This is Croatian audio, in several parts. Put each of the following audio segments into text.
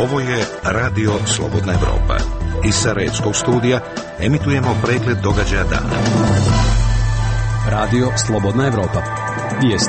Ovo je Radio Slobodna Evropa. Iz Sarajevskog studija emitujemo pregled događaja dana. Radio Slobodna Evropa. Vijesti.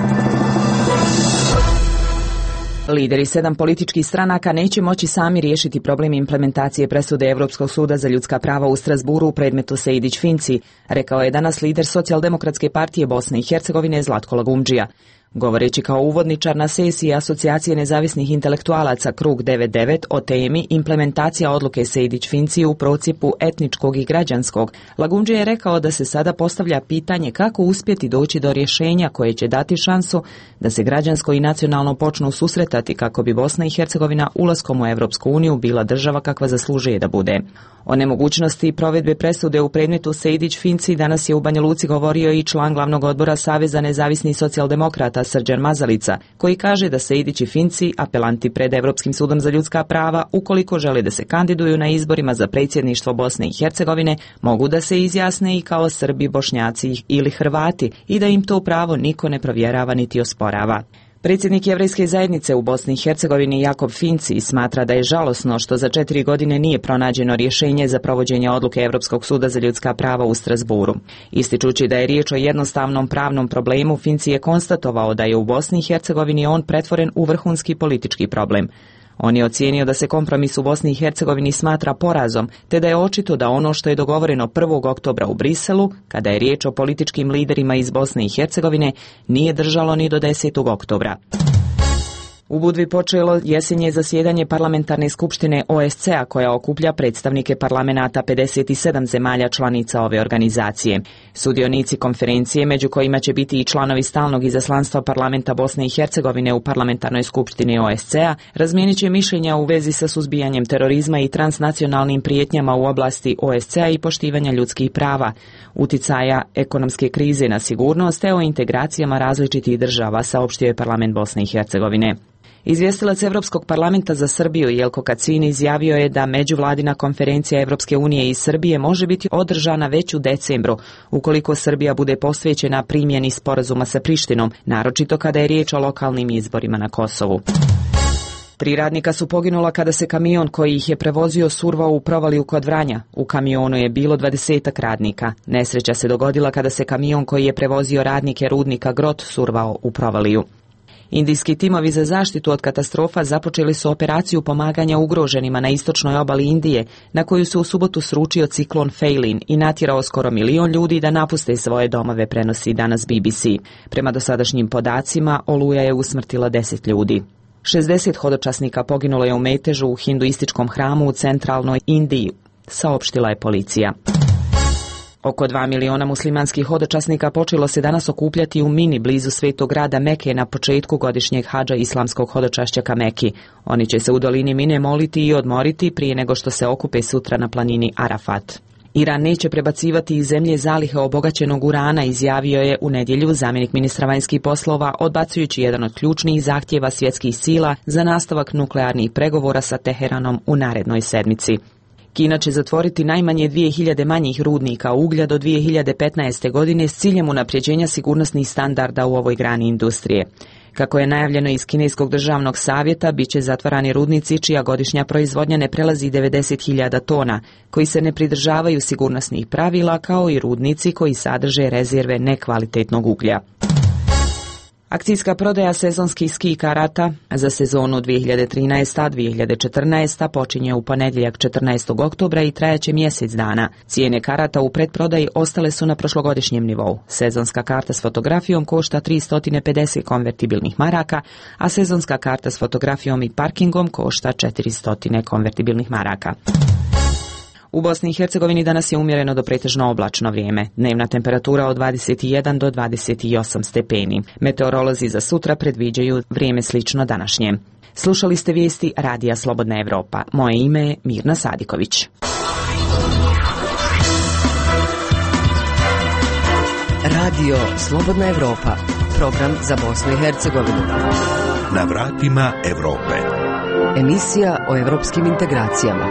Lideri 7 političkih stranaka neće moći sami riješiti problem implementacije presude Europskog suda za ljudska prava u Strasburu u predmetu Sejdić-Finci, rekao je danas lider Socijaldemokratske partije Bosne i Hercegovine Zlatko Lagundžija. Govoreći kao uvodničar na sesiji Asocijacije nezavisnih intelektualaca Krug 99 o temi implementacija odluke Sejdić-Finci u procjepu etničkog i građanskog, Lagundžija je rekao da se sada postavlja pitanje kako uspjeti doći do rješenja koje će dati šansu da se građansko i nacionalno počnu susretati kako bi Bosna i Hercegovina ulaskom u Europsku uniju bila država kakva zaslužuje da bude. O nemogućnosti provedbe presude u predmetu Sejdić-Finci danas je u Banja Luci govorio i član glavnog odbora Saveza nezavisnih socijaldemokrata Srđan Mazalica, koji kaže da Sejdić i Finci, apelanti pred Europskim sudom za ljudska prava, ukoliko žele da se kandiduju na izborima za predsjedništvo Bosne i Hercegovine, mogu da se izjasne i kao Srbi, Bošnjaci ili Hrvati i da im to pravo niko ne provjerava niti osporava. Predsjednik Jevrejske zajednice u Bosni i Hercegovini Jakob Finci smatra da je žalosno što za 4 godine nije pronađeno rješenje za provođenje odluke Europskog suda za ljudska prava u Strasburu. Ističući da je riječ o jednostavnom pravnom problemu, Finci je konstatovao da je u Bosni i Hercegovini on pretvoren u vrhunski politički problem. On je ocijenio da se kompromis u Bosni i Hercegovini smatra porazom, te da je očito da ono što je dogovoreno 1. oktobra u Briselu, kada je riječ o političkim liderima iz Bosne i Hercegovine, nije držalo ni do 10. oktobra. U Budvi počelo jesenje zasjedanje parlamentarne skupštine OSCE-a koja okuplja predstavnike parlamenata 57 zemalja članica ove organizacije. Sudionici konferencije, među kojima će biti i članovi stalnog izaslanstva parlamenta Bosne i Hercegovine u parlamentarnoj skupštini OSCE-a, razmijenit će mišljenja u vezi sa suzbijanjem terorizma i transnacionalnim prijetnjama u oblasti OSCE-a i poštivanja ljudskih prava, uticaja ekonomske krize na sigurnost te o integracijama različitih država, saopštio je parlament Bosne i Hercegovine. Izvjestilac Europskog parlamenta za Srbiju Jelko Kacin izjavio je da međuvladina konferencija Europske unije i Srbije može biti održana već u decembru, ukoliko Srbija bude posvećena primjeni sporazuma sa Prištinom, naročito kada je riječ o lokalnim izborima na Kosovu. 3 radnika su poginula kada se kamion koji ih je prevozio survao u provaliju kod Vranja. U kamionu je bilo 20 radnika. Nesreća se dogodila kada se kamion koji je prevozio radnike rudnika Grot survao u provaliju. Indijski timovi za zaštitu od katastrofa započeli su operaciju pomaganja ugroženima na istočnoj obali Indije, na koju se u subotu sručio ciklon Feilin i natjerao skoro 1 milion ljudi da napuste svoje domove, prenosi danas BBC. Prema dosadašnjim podacima, oluja je usmrtila 10 ljudi. 60 hodočasnika poginulo je u metežu u hinduističkom hramu u centralnoj Indiji, saopštila je policija. Oko 2 miliona muslimanskih hodočasnika počelo se danas okupljati u Mini blizu svetog grada Meke na početku godišnjeg hadža islamskog hodočašća ka Meki. Oni će se u dolini Mine moliti i odmoriti prije nego što se okupe sutra na planini Arafat. Iran neće prebacivati iz zemlje zalihe obogaćenog urana, izjavio je u nedjelju zamjenik ministra vanjskih poslova, odbacujući jedan od ključnih zahtjeva svjetskih sila za nastavak nuklearnih pregovora sa Teheranom u narednoj sedmici. Kina će zatvoriti najmanje 2000 manjih rudnika uglja do 2015. godine s ciljem unapređenja sigurnosnih standarda u ovoj grani industrije. Kako je najavljeno iz Kineskog državnog savjeta, bit će zatvarani rudnici čija godišnja proizvodnja ne prelazi 90.000 tona, koji se ne pridržavaju sigurnosnih pravila, kao i rudnici koji sadrže rezerve nekvalitetnog uglja. Akcijska prodaja sezonskih ski karata za sezonu 2013-2014 počinje u ponedjeljak 14. oktobra i trajaće mjesec dana. Cijene karata u pretprodaji ostale su na prošlogodišnjem nivou. Sezonska karta s fotografijom košta 350 konvertibilnih maraka, a sezonska karta s fotografijom i parkingom košta 400 konvertibilnih maraka. U Bosni i Hercegovini danas je umjereno do pretežno oblačno vrijeme. Dnevna temperatura od 21 do 28 stepeni. Meteorolozi za sutra predviđaju vrijeme slično današnjem. Slušali ste vijesti Radija Slobodna Evropa. Moje ime je Mirna Sadiković. Radio Slobodna Evropa. Program za Bosnu i Hercegovinu. Na vratima Evrope. Emisija o evropskim integracijama.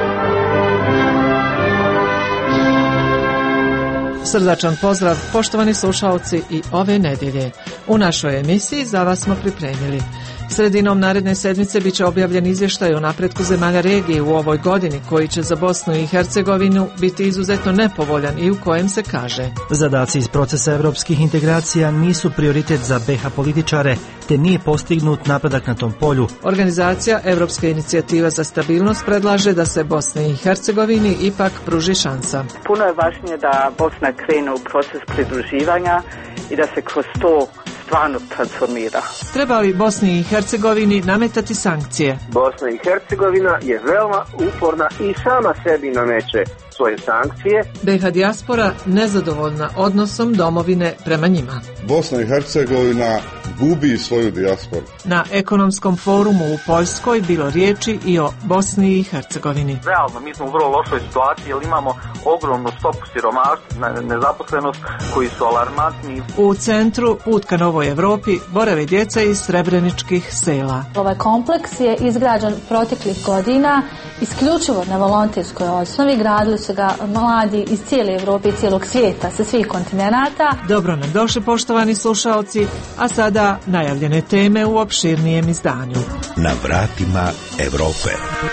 Srdačan pozdrav, poštovani slušalci, i ove nedjelje. U našoj emisiji za vas smo pripremili Sredinom naredne sedmice biće objavljen izvještaj o napretku zemalja regije u ovoj godini, koji će za Bosnu i Hercegovinu biti izuzetno nepovoljan i u kojem se kaže: zadaci iz procesa europskih integracija nisu prioritet za BiH političare, te nije postignut napredak na tom polju. Organizacija Europska inicijativa za stabilnost predlaže da se Bosni i Hercegovini ipak pruži šansa. Puno je važnije da Bosna krene u proces pridruživanja i da se kroz to stvarno transformira. Treba li Bosni i Hercegovini nametati sankcije? Bosna i Hercegovina je veoma uporna i sama sebi nameće svoje sankcije. BiH dijaspora nezadovoljna odnosom domovine prema njima. Bosna i Hercegovina gubi svoju dijasporu. Na ekonomskom forumu u Poljskoj bilo riječi i o Bosni i Hercegovini. Realno, mi smo u vrlo lošoj situaciji jer imamo ogromnu stopu siromaštva, nezaposlenost koji su alarmantni. U centru Put ka novoj Evropi borave djeca iz srebreničkih sela. Ovaj kompleks je izgrađen proteklih godina isključivo na volonterskoj osnovi. Gradili su ga mladi iz cijele Evrope i cijelog svijeta, sa svih kontinenata. Dobro nam došli, poštovani slušaoci, a sada najavljene teme u opširnijem izdanju. Na vratima Evrope.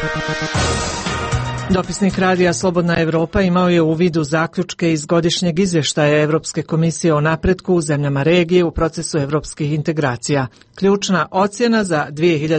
Dopisnik radija Slobodna Evropa imao je uvid u zaključke iz godišnjeg izvještaja Europske komisije o napretku u zemljama regije u procesu europskih integracija. Ključna ocjena za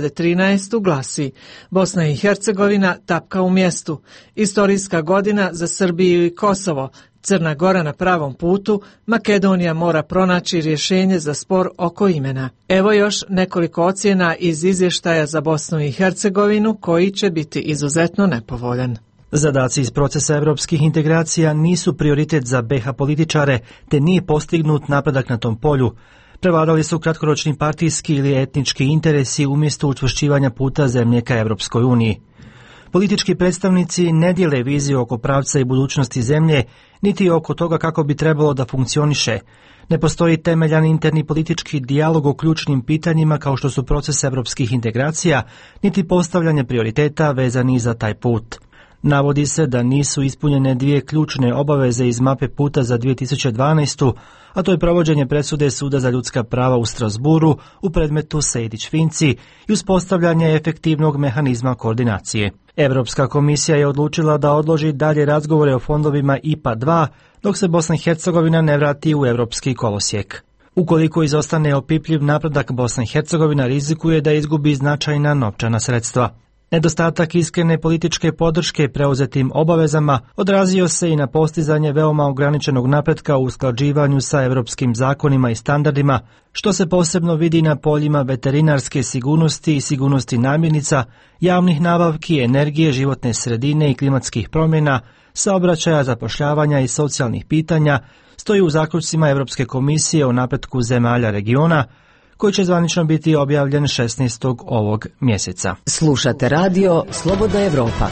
2013. glasi: Bosna i Hercegovina tapka u mjestu, istorijska godina za Srbiju i Kosovo, Crna Gora na pravom putu, Makedonija mora pronaći rješenje za spor oko imena. Evo još nekoliko ocjena iz izvještaja za Bosnu i Hercegovinu koji će biti izuzetno nepovoljan. Zadaci iz procesa europskih integracija nisu prioritet za BiH političare, te nije postignut napredak na tom polju. Prevladali su kratkoročni partijski ili etnički interesi umjesto učvršćivanja puta zemlje ka Europskoj uniji. Politički predstavnici ne dijele viziju oko pravca i budućnosti zemlje, niti oko toga kako bi trebalo da funkcioniše. Ne postoji temeljan interni politički dijalog o ključnim pitanjima kao što su proces europskih integracija, niti postavljanje prioriteta vezani za taj put. Navodi se da nisu ispunjene dvije ključne obaveze iz mape puta za 2012. a to je provođenje presude Suda za ljudska prava u Strasburu u predmetu Sejdić-Finci i uspostavljanje efektivnog mehanizma koordinacije. Europska komisija je odlučila da odloži dalje razgovore o fondovima IPA 2 dok se Bosna i Hercegovina ne vrati u europski kolosijek. Ukoliko izostane opipljiv napredak, Bosna i Hercegovina rizikuje da izgubi značajna novčana sredstva. Nedostatak iskrene političke podrške preuzetim obavezama odrazio se i na postizanje veoma ograničenog napretka u usklađivanju sa europskim zakonima i standardima, što se posebno vidi na poljima veterinarske sigurnosti i sigurnosti namirnica, javnih nabavki, energije, životne sredine i klimatskih promjena, saobraćaja, zapošljavanja i socijalnih pitanja, stoji u zaključcima Europske komisije o napretku zemalja regiona, koji će zvanično biti objavljen 16. ovog mjeseca. Slušate radio Slobodna Evropa.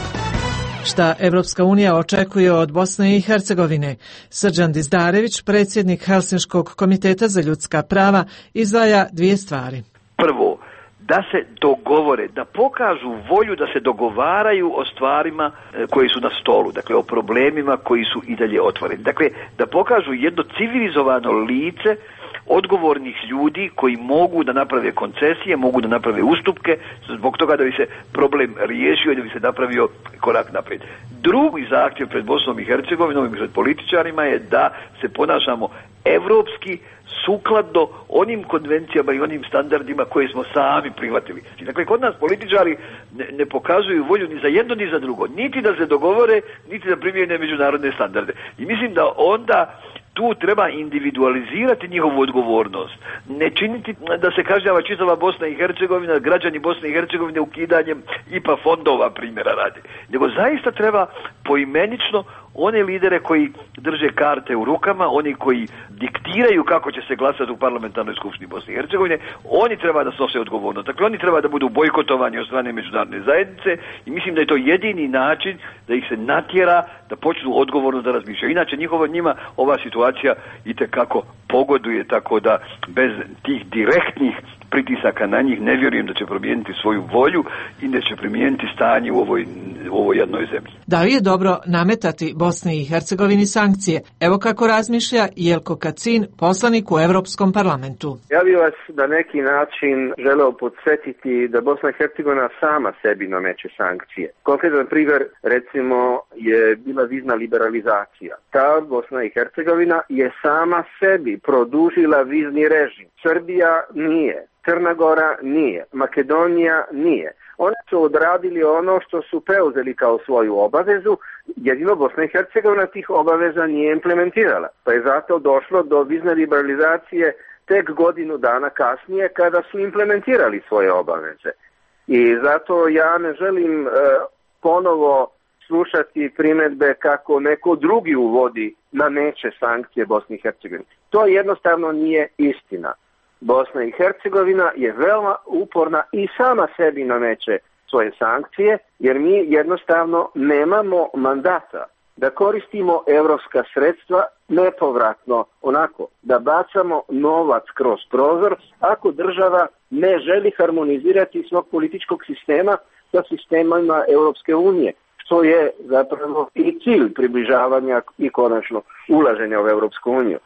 Šta Evropska unija očekuje od Bosne i Hercegovine? Srđan Dizdarević, predsjednik Helsinškog komiteta za ljudska prava, izdvaja dvije stvari. Prvo, da se dogovore, da pokažu volju da se dogovaraju o stvarima koji su na stolu, dakle o problemima koji su i dalje otvoreni. Dakle, da pokažu jedno civilizovano lice odgovornih ljudi koji mogu da naprave koncesije, mogu da naprave ustupke zbog toga da bi se problem riješio i da bi se napravio korak naprijed. Drugi zahtjev pred Bosnom i Hercegovinom i pred političarima je da se ponašamo evropski, sukladno onim konvencijama i onim standardima koje smo sami prihvatili. Dakle, kod nas političari ne pokazuju volju ni za jedno ni za drugo, niti da se dogovore, niti da primijene međunarodne standarde. I mislim da onda tu treba individualizirati njihovu odgovornost. Ne činiti da se kažnjava čitava Bosna i Hercegovina, građani Bosne i Hercegovine ukidanjem IPA fondova primjera radi. Nego zaista treba poimenično one lidere koji drže karte u rukama, oni koji diktiraju kako će se glasati u parlamentarnoj skupštini Bosne i Hercegovine, oni treba da snose odgovornost. Dakle, oni treba da budu bojkotovani od strane međunarodne zajednice i mislim da je to jedini način da ih se natjera da počnu odgovorno da razmišljaju. Inače, njima ova situacija itekako pogoduje, tako da bez tih direktnih pritisaka na njih ne vjerujem da će promijeniti svoju volju i da će promijeniti stanje u ovoj jednoj zemlji. Da li je dobro nametati Bosni i Hercegovini sankcije? Evo kako razmišlja Jelko Kacin, poslanik u Europskom parlamentu. Ja bih vas na neki način želeo podsjetiti da Bosna i Hercegovina sama sebi nameće sankcije. Konkretan primjer, recimo, je bila vizna liberalizacija. Ta Bosna i Hercegovina je sama sebi produžila vizni režim. Srbija nije. Crna Gora nije, Makedonija nije. Oni su odradili ono što su preuzeli kao svoju obavezu, jedino Bosna i Hercegovina tih obaveza nije implementirala. Pa je zato došlo do vizne liberalizacije tek godinu dana kasnije kada su implementirali svoje obaveze. I zato ja ne želim ponovo slušati primjedbe kako neko drugi uvodi nameće sankcije Bosni i Hercegovini. To jednostavno nije istina. Bosna i Hercegovina je veoma uporna i sama sebi nameće svoje sankcije, jer mi jednostavno nemamo mandata da koristimo europska sredstva nepovratno, onako, da bacamo novac kroz prozor ako država ne želi harmonizirati svog političkog sistema sa sistemima Europske unije, što je zapravo i cilj približavanja i konačno ulaženja u Europsku uniju.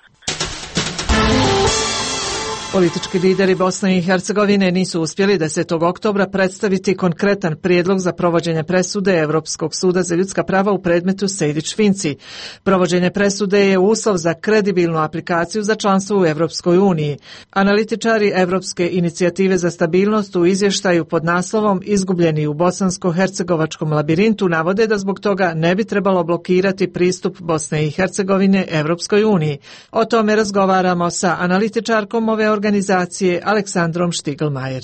Politički lideri Bosne i Hercegovine nisu uspjeli 10. oktobra predstaviti konkretan prijedlog za provođenje presude Europskog suda za ljudska prava u predmetu Sejdić-Finci. Provođenje presude je uslov za kredibilnu aplikaciju za članstvo u Europskoj uniji. Analitičari Europske inicijative za stabilnost u izvještaju pod naslovom Izgubljeni u bosansko-hercegovačkom labirintu navode da zbog toga ne bi trebalo blokirati pristup Bosne i Hercegovine Europskoj uniji. O tome razgovaramo sa analitičarkom ove organizacije Aleksandrom Štiglmajer.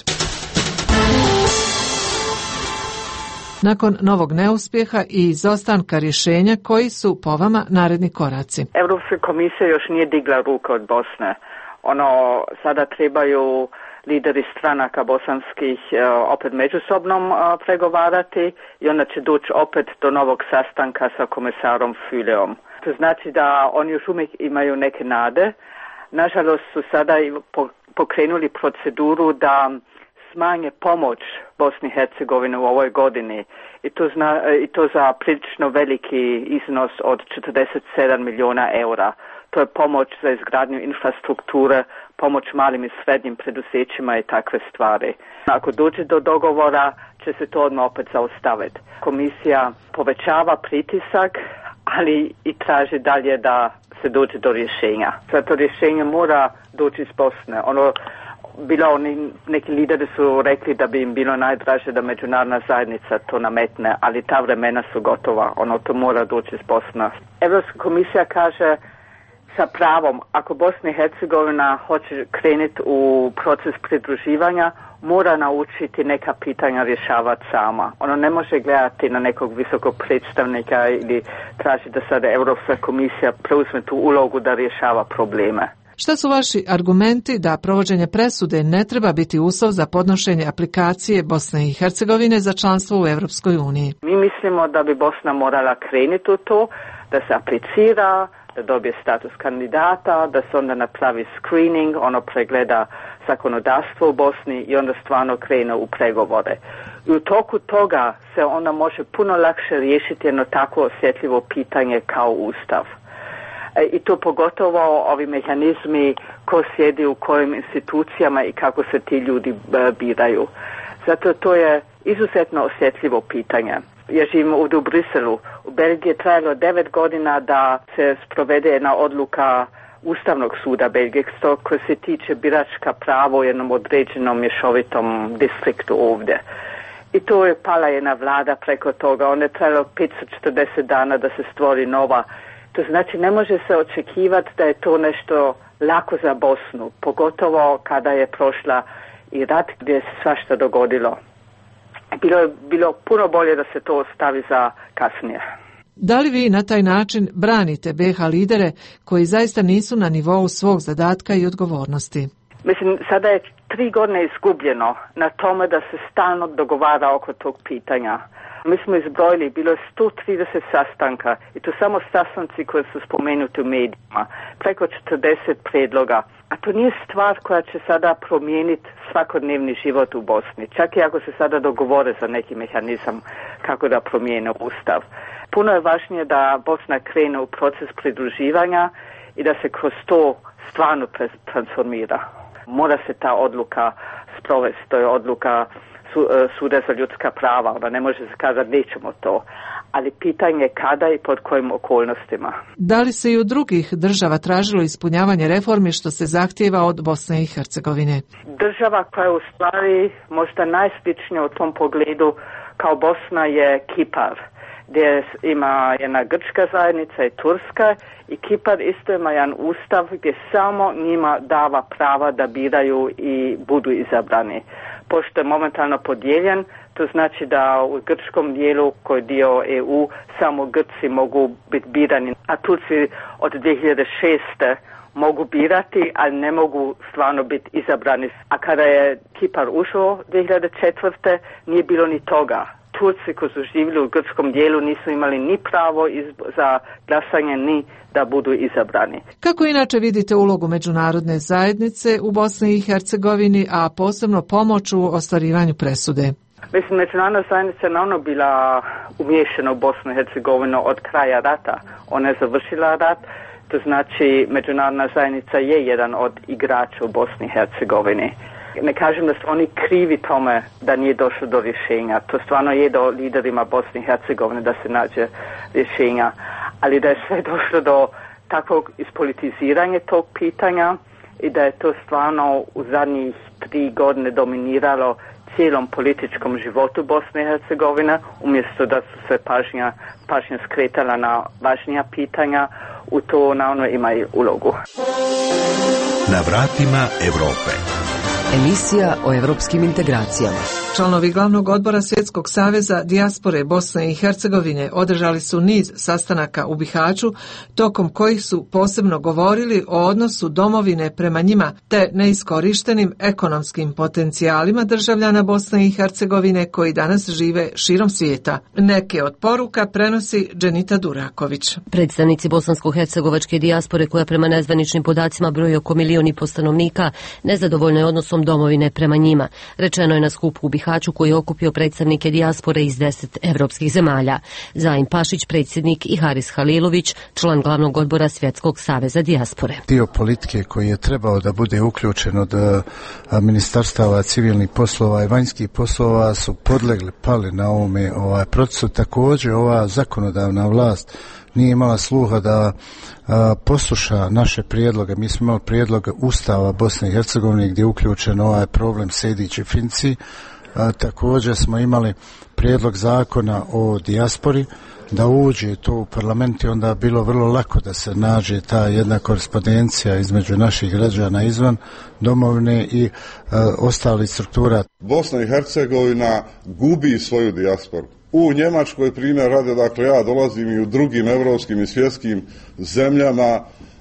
Nakon novog neuspjeha i izostanka rješenja, koji su po vama naredni koraci? Europska komisija još nije digla ruku od Bosne. Sada trebaju lideri stranaka bosanskih opet međusobnom pregovarati i onda će doći opet do novog sastanka sa komisarom Füleom. To znači da oni još uvijek imaju neke nade. Nažalost su sada pokrenuli proceduru da smanje pomoć Bosni i Hercegovine u ovoj godini i to za prilično veliki iznos od 47 milijuna eura. To je pomoć za izgradnju infrastrukture, pomoć malim i srednjim preduzećima i takve stvari. Ako dođe do dogovora, će se to odmah opet zaustaviti. Komisija povećava pritisak, ali i traži dalje da se dođe do rješenja. Zato rješenje mora doći iz Bosne. Neki lideri su rekli da bi im bilo najdraže da međunarodna zajednica to nametne, ali ta vremena su gotova. To mora doći iz Bosne. Europska komisija kaže sa pravom, ako Bosna i Hercegovina hoće krenuti u proces pridruživanja, mora naučiti neka pitanja rješavati sama. Ne može gledati na nekog visokog predstavnika ili traži da sada Europska komisija preuzme tu ulogu da rješava probleme. Šta su vaši argumenti da provođenje presude ne treba biti uslov za podnošenje aplikacije Bosne i Hercegovine za članstvo u Europskoj uniji? Mi mislimo da bi Bosna morala krenuti u to, da se aplicira, da dobije status kandidata, da se onda napravi screening, pregleda zakonodavstvo u Bosni i onda stvarno krene u pregovore. I u toku toga se onda može puno lakše riješiti jedno tako osjetljivo pitanje kao Ustav. I to pogotovo ovi mehanizmi ko sjedi u kojim institucijama i kako se ti ljudi biraju. Zato to je izuzetno osjetljivo pitanje. Ja živim ovdje u Briselu. U Belgiji je trajalo 9 godina da se sprovede jedna odluka Ustavnog suda Belgije koja se tiče biračka prava u jednom određenom mješovitom distriktu ovdje. I to je pala jedna vlada preko toga. Ono je trajalo 540 dana da se stvori nova. To znači ne može se očekivati da je to nešto lako za Bosnu, pogotovo kada je prošla i rat gdje se svašta dogodilo. Bilo puno bolje da se to ostavi za kasnije. Da li vi na taj način branite BiH lidere koji zaista nisu na nivou svog zadatka i odgovornosti? Mislim, sada je 3 godine izgubljeno na tome da se stalno dogovara oko tog pitanja. Mi smo izbrojili, bilo je 130 sastanka i to samo sastanci koji su spomenuti u medijima, preko 40 predloga. A to nije stvar koja će sada promijeniti svakodnevni život u Bosni, čak i ako se sada dogovore za neki mehanizam kako da promijene ustav. Puno je važnije da Bosna krene u proces pridruživanja i da se kroz to stvarno transformira. Mora se ta odluka sprovesti, to je odluka Suda za ljudska prava, ona ne može se kazati nećemo to, ali pitanje je kada i pod kojim okolnostima. Da li se i u drugih država tražilo ispunjavanje reformi što se zahtijeva od Bosne i Hercegovine? Država koja je u stvari možda najsličnija u tom pogledu kao Bosna je Kipar, gdje ima jedna grčka zajednica i turska, i Kipar isto ima jedan ustav gdje samo njima dava prava da biraju i budu izabrani. Pošto je momentalno podijeljen, to znači da u grčkom dijelu koji je dio EU samo Grci mogu biti birani, a Turci od 2006. mogu birati, ali ne mogu stvarno biti izabrani. A kada je Kipar ušao 2004. nije bilo ni toga. Turci koji su živjeli u grčkom dijelu nisu imali ni pravo za glasanje, ni da budu izabrani. Kako inače vidite ulogu međunarodne zajednice u Bosni i Hercegovini, a posebno pomoć u ostvarivanju presude? Mislim, međunarodna zajednica je naravno bila umiješana u Bosnu i Hercegovinu od kraja rata. Ona je završila rat, to znači međunarodna zajednica je jedan od igrača u Bosni i Hercegovini. Ne kažem da su oni krivi tome da nije došlo do rješenja. To stvarno je do liderima Bosne i Hercegovine da se nađe rješenja. Ali da je sve došlo do takvog ispolitiziranja tog pitanja i da je to stvarno u zadnjih 3 godine dominiralo cijelom političkom životu Bosne i Hercegovine, umjesto da su se pažnja skretala na važnija pitanja, u to naravno ima i ulogu. Na vratima Europe. Emisija o europskim integracijama. Članovi Glavnog odbora Svjetskog saveza dijaspore Bosne i Hercegovine održali su niz sastanaka u Bihaću, tokom kojih su posebno govorili o odnosu domovine prema njima te neiskorištenim ekonomskim potencijalima državljana Bosne i Hercegovine koji danas žive širom svijeta. Neke od poruka prenosi Dženita Duraković. Predstavnici bosansko-hercegovačke dijaspore, koja prema nezvaničnim podacima broji oko 1,5 milijuna stanovnika, nezadovoljno je odnosom domovine prema njima. Rečeno je na skupu u Bihaću koji je okupio predstavnike dijaspore iz 10 evropskih zemalja. Zaim Pašić, predsjednik, i Haris Halilović, član Glavnog odbora Svjetskog saveza dijaspore. Dio politike koji je trebao da bude uključen od ministarstava civilnih poslova i vanjskih poslova su pali na ovome procesu. Također ova zakonodavna vlast nije imala sluha da posluša naše prijedloge. Mi smo imali prijedlog Ustava Bosne i Hercegovine gdje je uključen ovaj problem Sejdić i Finci. Također smo imali prijedlog zakona o dijaspori da uđe to u parlament i onda bilo vrlo lako da se nađe ta jedna korespondencija između naših građana izvan domovine i ostalih struktura. Bosna i Hercegovina gubi svoju dijasporu. U Njemačkoj primjer rade, dakle ja dolazim i u drugim evropskim i svjetskim zemljama,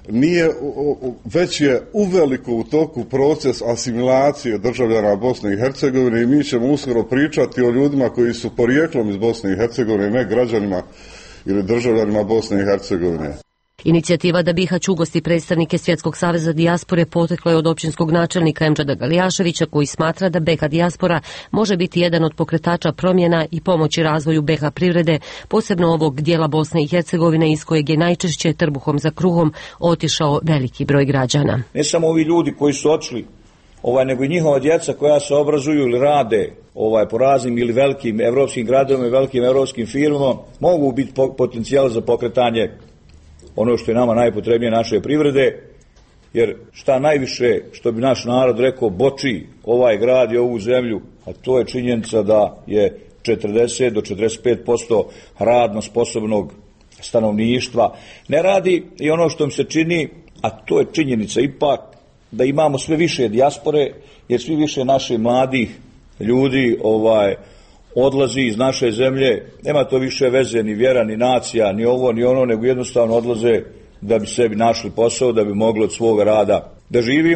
već je uveliko u toku proces asimilacije državljana Bosne i Hercegovine i mi ćemo uskoro pričati o ljudima koji su porijeklom iz Bosne i Hercegovine, ne građanima ili državljanima Bosne i Hercegovine. Inicijativa da Bihać ugosti predstavnike Svjetskog saveza dijaspore potekla je od općinskog načelnika Emdžada Galijaševića, koji smatra da BiH dijaspora može biti jedan od pokretača promjena i pomoći razvoju BiH privrede, posebno ovog dijela Bosne i Hercegovine iz kojeg je najčešće trbuhom za kruhom otišao veliki broj građana. Ne samo ovi ljudi koji su otišli, nego i njihova djeca koja se obrazuju ili rade po raznim ili velikim evropskim gradovima i velikim evropskim firmama mogu biti potencijal za pokretanje ono što je nama najpotrebnije, naše privrede, jer šta najviše, što bi naš narod rekao, boči ovaj grad i ovu zemlju, a to je činjenica da je 40 do 45% radno sposobnog stanovništva ne radi, i ono što mi se čini, a to je činjenica ipak, da imamo sve više dijaspore, jer sve više naših mladih ljudi odlazi iz naše zemlje. Nema to više veze ni vjera, ni nacija, ni ovo, ni ono, nego jednostavno odlaze da bi sebi našli posao, da bi mogli od svoga rada da živimo.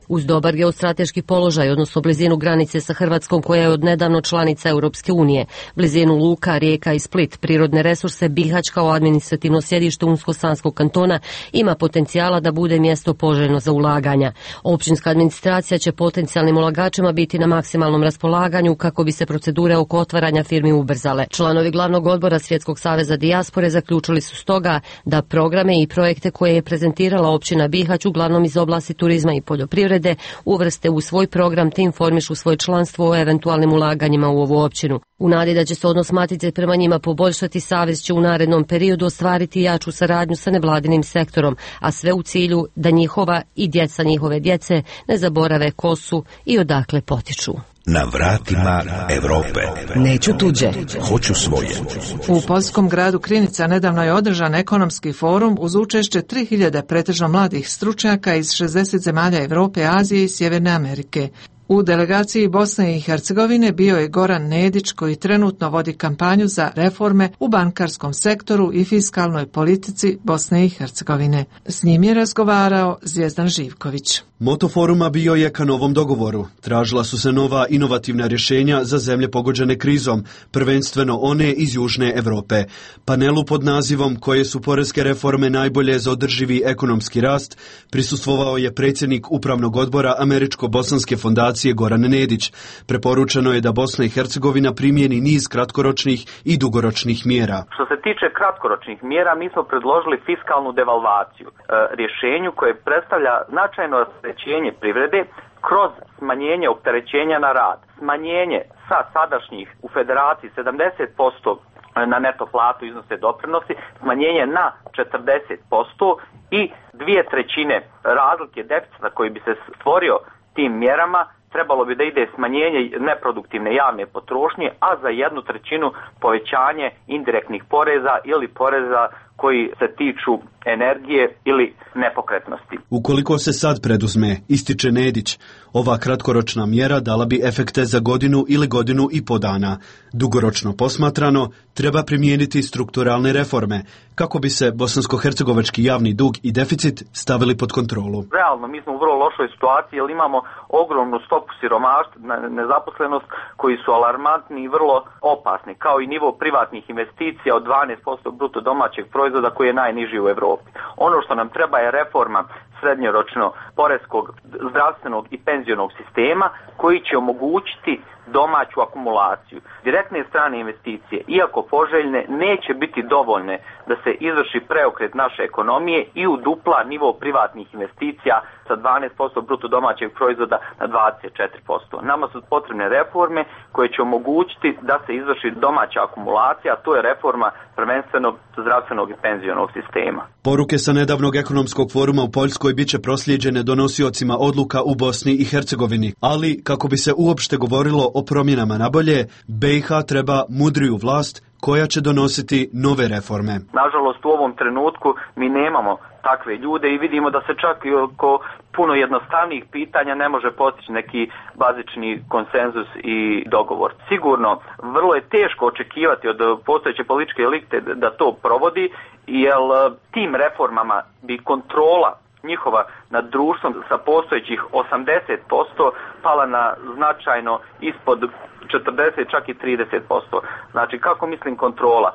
Uz dobar geostrateški položaj, odnosno blizinu granice sa Hrvatskom koja je odnedavno članica Europske unije, blizinu luka, Rijeka i Split, prirodne resurse, Bihać kao administrativno sjedište Unsko-Sanskog kantona ima potencijala da bude mjesto poželjno za ulaganja. Općinska administracija će potencijalnim ulagačima biti na maksimalnom raspolaganju kako bi se procedure oko otvaranja firmi ubrzale. Članovi glavnog odbora Svjetskog saveza dijaspore zaključili su stoga da programe i projekte koje je prezentirala općina Bihać uglavnom iz oblasti turizma i poljoprivrede uvrste u svoj program te informišu svoje članstvo o eventualnim ulaganjima u ovu općinu. U nadi da će se odnos Matice prema njima poboljšati, savez će u narednom periodu ostvariti jaču saradnju sa nevladinim sektorom, a sve u cilju da njihova i djeca njihove djece ne zaborave ko su i odakle potiču. Na vratima Europe. Neću tuđe. Hoću svoje. U poljskom gradu Krinica nedavno je održan ekonomski forum uz učešće 3000 pretežno mladih stručnjaka iz 60 zemalja Europe, Azije i Sjeverne Amerike. U delegaciji Bosne i Hercegovine bio je Goran Nedić koji trenutno vodi kampanju za reforme u bankarskom sektoru i fiskalnoj politici Bosne i Hercegovine. S njim je razgovarao Zvijezdan Živković. Moto foruma bio je ka novom dogovoru. Tražila su se nova inovativna rješenja za zemlje pogođene krizom, prvenstveno one iz Južne Europe. Panelu pod nazivom Koje su poreske reforme najbolje za održivi ekonomski rast prisustvovao je predsjednik Upravnog odbora Američko-bosanske fondacije Goran Nedić. Preporučeno je da Bosna i Hercegovina primjeni niz kratkoročnih i dugoročnih mjera. Što se tiče kratkoročnih mjera, mi smo predložili fiskalnu devalvaciju, rješenju koje predstavlja značajno rasterećenje privrede kroz smanjenje opterećenja na rad, smanjenje sa sadašnjih u federaciji 70% na neto platu iznose doprinosi, smanjenje na 40% i 2/3 razlike deficita koji bi se stvorio tim mjerama trebalo bi da ide smanjenje neproduktivne javne potrošnje, a za 1/3 povećanje indirektnih poreza ili poreza koji se tiču energije ili nepokretnosti. Ukoliko se sad preduzme, ističe Nedić, ova kratkoročna mjera dala bi efekte za godinu ili godinu i po dana. Dugoročno posmatrano, treba primijeniti strukturalne reforme kako bi se bosansko-hercegovački javni dug i deficit stavili pod kontrolu. Realno, mi smo u vrlo lošoj situaciji jer imamo ogromnu stopu siromaštva, nezaposlenost koji su alarmantni i vrlo opasni, kao i nivo privatnih investicija od 12% bruto domaćeg proizvoda koji je najniži u Europi. Ono što nam treba je reforma srednjoročno poreskog, zdravstvenog i penzionog sistema koji će omogućiti domaću akumulaciju. Direktne strane investicije, iako poželjne, neće biti dovoljne da se izvrši preokret naše ekonomije i udupla nivo privatnih investicija sa 12% bruto domaćeg proizvoda na 24%. Nama su potrebne reforme koje će omogućiti da se izvrši domaća akumulacija, a to je reforma prvenstvenog zdravstvenog i penzionog sistema. Poruke sa nedavnog ekonomskog foruma u Poljskoj bit će proslijeđene donosiocima odluka u Bosni i Hercegovini, ali kako bi se uopšte govorilo o promjenama na bolje, BiH treba mudriju vlast koja će donositi nove reforme. Nažalost, u ovom trenutku mi nemamo takve ljude i vidimo da se čak i oko puno jednostavnijih pitanja ne može postići neki bazični konsenzus i dogovor. Sigurno, vrlo je teško očekivati od postojeće političke elite da to provodi, jer tim reformama bi kontrola njihova nad društvom sa postojećih 80% pala na značajno ispod 40, čak i 30%. Znači, kako mislim kontrola?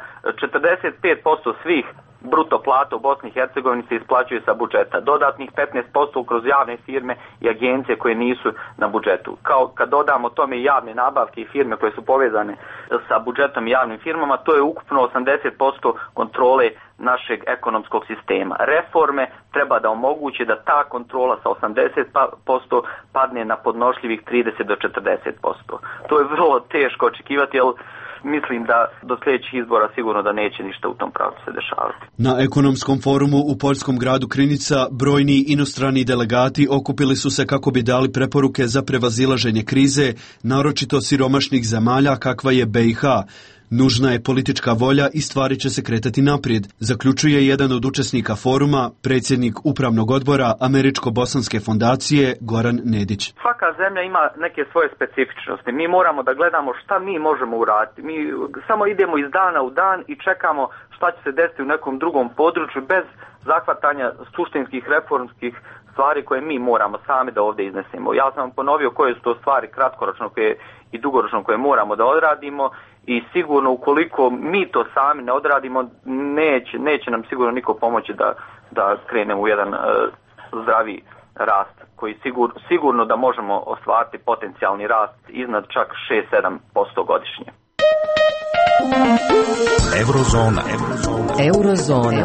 45% svih bruto plata u Bosni i Hercegovini se isplaćuje sa budžeta. Dodatnih 15% kroz javne firme i agencije koje nisu na budžetu. Kao kad dodamo tome i javne nabavke i firme koje su povezane sa budžetom i javnim firmama, to je ukupno 80% kontrole našeg ekonomskog sistema. Reforme treba da omoguće da ta kontrola sa 80% padne na podnošljivih 30 do 40%. To je vrlo teško očekivati, jer mislim da do sljedećih izbora sigurno da neće ništa u tom pravcu se dešavati. Na ekonomskom forumu u poljskom gradu Krinica brojni inostrani delegati okupili su se kako bi dali preporuke za prevazilaženje krize, naročito siromašnih zemalja kakva je BiH. Nužna je politička volja i stvari će se kretati naprijed, zaključuje jedan od učesnika foruma, predsjednik Upravnog odbora Američko-bosanske fondacije Goran Nedić. Svaka zemlja ima neke svoje specifičnosti. Mi moramo da gledamo šta mi možemo uraditi. Mi samo idemo iz dana u dan i čekamo šta će se desiti u nekom drugom području bez zahvatanja suštinskih reformskih stvari koje mi moramo sami da ovdje iznesemo. Ja sam ponovio koje su to stvari kratkoročno i dugoročno koje moramo da odradimo i sigurno ukoliko mi to sami ne odradimo neće nam sigurno niko pomoći da krenemo u jedan zdravi rast koji sigurno da možemo ostvariti potencijalni rast iznad čak 6-7% godišnje. Eurozona.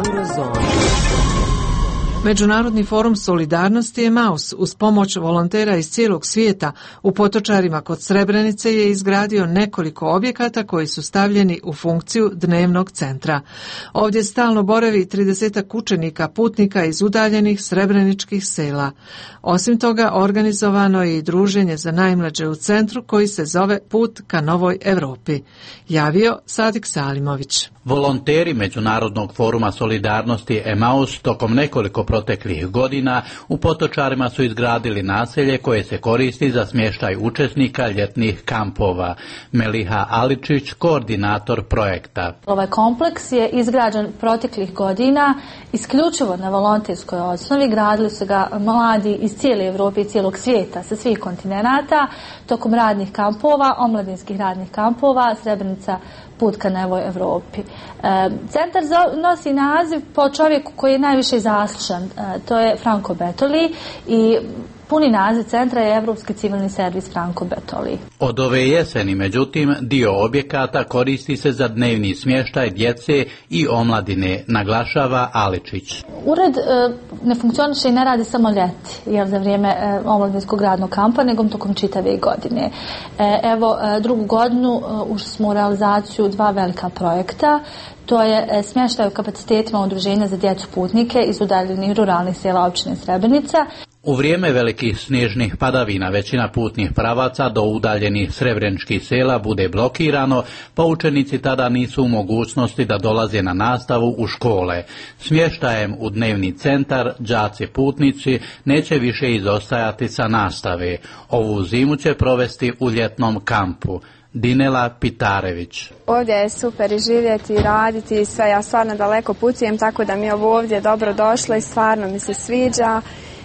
Međunarodni forum solidarnosti Emaus uz pomoć volontera iz cijelog svijeta u Potočarima kod Srebrenice je izgradio nekoliko objekata koji su stavljeni u funkciju dnevnog centra. Ovdje stalno boravi 30 učenika putnika iz udaljenih srebreničkih sela. Osim toga, organizovano je i druženje za najmlađe u centru koji se zove Put ka novoj Europi. Javio Sadik Salimović. Volonteri Međunarodnog foruma solidarnosti Emaus tokom nekoliko proteklih godina u Potočarima su izgradili naselje koje se koristi za smještaj učesnika ljetnih kampova. Meliha Aličić, koordinator projekta. Ovaj kompleks je izgrađen proteklih godina isključivo na volonterskoj osnovi. Gradili su ga mladi iz cijele Europe i cijelog svijeta, sa svih kontinenata, tokom radnih kampova, omladinskih radnih kampova, Srebrenica Put ka novoj Europi. Centar nosi naziv po čovjeku koji je najviše zaslužan, to je Franco Betoli i puni naziv centra je Europski civilni servis Franco Betoli. Od ove jeseni, međutim, dio objekata koristi se za dnevni smještaj djece i omladine, naglašava Aličić. Ured ne funkcioniše i ne radi samo ljeti, jer za vrijeme omladinskog radnog kampa, nego tokom čitave godine. Evo, drugu godinu ušli smo u realizaciju 2 velika projekta. To je smještaj u kapacitetima udruženja za djecu putnike iz udaljenih ruralnih sela općine Srebrenica. U vrijeme velikih snježnih padavina većina putnih pravaca do udaljenih srebreničkih sela bude blokirano, pa učenici tada nisu u mogućnosti da dolaze na nastavu u škole. Smještajem u dnevni centar đaci putnici neće više izostajati sa nastave. Ovu zimu će provesti u ljetnom kampu. Dinela Pitarević. Ovdje je super i živjeti i raditi i sve. Ja stvarno daleko putujem, tako da mi je ovo ovdje dobro došlo i stvarno mi se sviđa.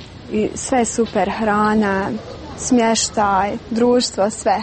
I sve super, hrana, smještaj, društvo, sve.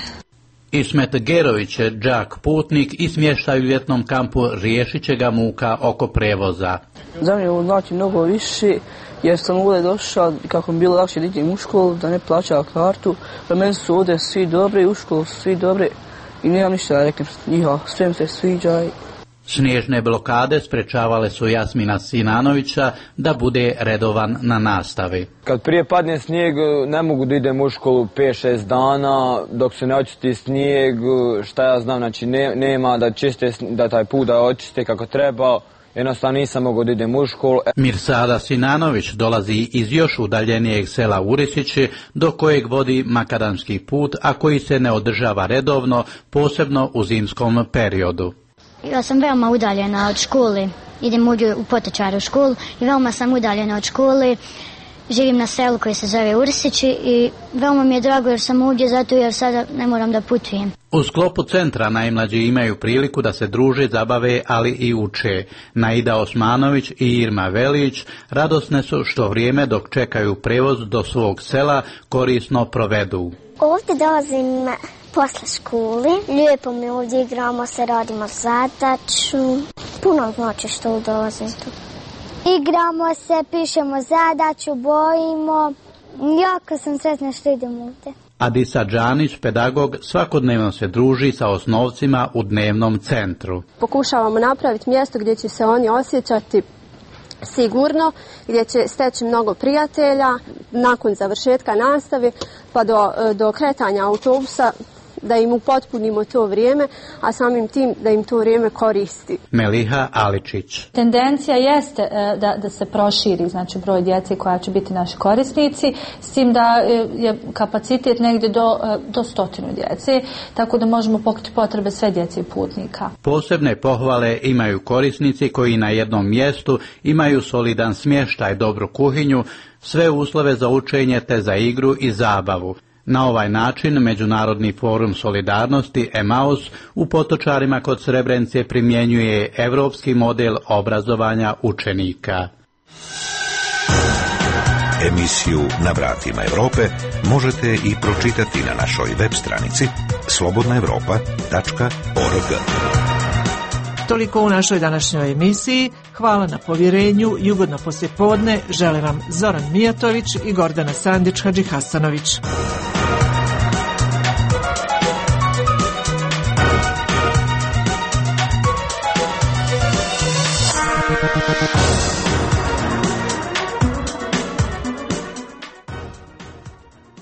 Ismet Gerović je đak putnik i smještaj u ljetnom kampu riješit će ga muka oko prevoza. Za mene ovo znači mnogo više jer sam ovdje došao kako mi bilo lakše da idem u školu, da ne plaćam kartu. Za mene su ovdje svi dobri, u školu su svi dobri i nemam ništa da reknem njiha, sve mi se sviđa. Snježne blokade sprečavale su Jasmina Sinanovića da bude redovan na nastavi. Kad prije padne snijeg ne mogu da idem u školu 5-6 dana dok se ne očisti snijeg, šta ja znam, znači nema da čiste, da taj put da očiste kako treba. Jednostavno nisam mogao da idem u školu. Mirsada Sinanović dolazi iz još udaljenijeg sela Urisići do kojeg vodi makadamski put, a koji se ne održava redovno, posebno u zimskom periodu. Ja sam veoma udaljena od škole, idem u Potočare u školu i veoma sam udaljena od škole, živim na selu koji se zove Urisići i veoma mi je drago jer sam ovdje zato jer sada ne moram da putujem. U sklopu centra najmlađi imaju priliku da se druže, zabave, ali i uče. Naida Osmanović i Irma Velić radosne su što vrijeme dok čekaju prevoz do svog sela korisno provedu. Ovdje dolazim posle škole, lijepo mi ovdje igramo se, radimo zadaću. Puno znači što dolazim tu. Igramo se, pišemo zadaću, bojimo. Jako sam sretna što idem ovdje. Adisa Đanić, pedagog, svakodnevno se druži sa osnovcima u dnevnom centru. Pokušavamo napraviti mjesto gdje će se oni osjećati sigurno, gdje će steći mnogo prijatelja nakon završetka nastave pa do kretanja autobusa, da im upotpunimo to vrijeme, a samim tim da im to vrijeme koristi. Meliha Aličić. Tendencija jeste da se proširi, znači broj djece koja će biti naši korisnici, s tim da je kapacitet negdje do 100 djece, tako da možemo pokriti potrebe sve djece i putnika. Posebne pohvale imaju korisnici koji na jednom mjestu imaju solidan smještaj, dobru kuhinju, sve uslove za učenje te za igru i zabavu. Na ovaj način Međunarodni forum solidarnosti Emaus u Potočarima kod Srebrenice primjenjuje europski model obrazovanja učenika. Emisiju Na vratima Europe možete i pročitati na našoj web stranici slobodnaevropa.org. Toliko u našoj današnjoj emisiji. Hvala na povjerenju i ugodno poslijepodne žele vam Zoran Mijatović i Gordana Sandić-Hadžihasanović.